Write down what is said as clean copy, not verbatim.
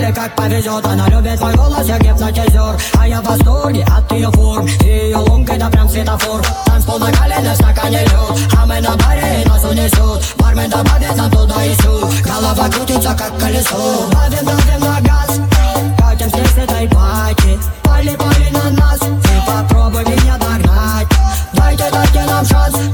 или как повезет. Она любит мой голос, я гипнотизер. А я в восторге от ее форм. И ее лонг это прям светофор. Танцпол накален, в стакане лед. А мы на баре и нас унесут. Бармен добавит нам туда и сюда. Голова крутится как колесо. Давим на газ. Катим здесь этой пати. Пали на нас. И попробуй меня догнать. Дайте нам шанс.